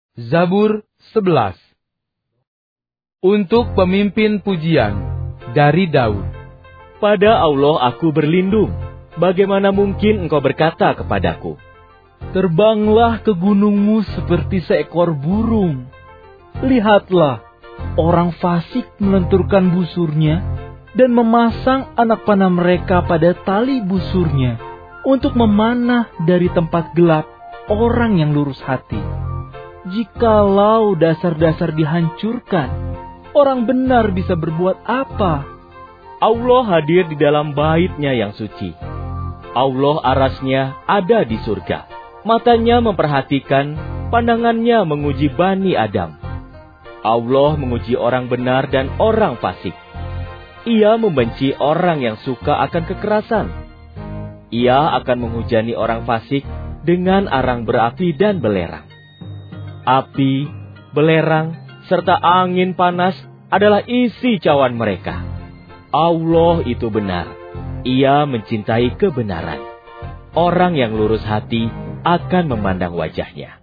Zabur 11. Untuk pemimpin pujian dari Daud. Pada Allah aku berlindung. Bagaimana mungkin engkau berkata kepadaku, terbanglah ke gunungmu seperti seekor burung. Lihatlah, orang fasik melenturkan busurnya dan memasang anak panah mereka pada tali busurnya untuk memanah dari tempat gelap orang yang lurus hati. Jikalau dasar-dasar dihancurkan, orang benar bisa berbuat apa? Allah hadir di dalam bait-Nya yang suci. Allah arasnya ada di surga. Matanya memperhatikan, pandangannya menguji Bani Adam. Allah menguji orang benar dan orang fasik. Ia membenci orang yang suka akan kekerasan. Ia akan menghujani orang fasik dengan arang berapi dan belerang. Api, belerang, serta angin panas adalah isi cawan mereka. Allah itu benar. Ia mencintai kebenaran. Orang yang lurus hati akan memandang wajah-Nya.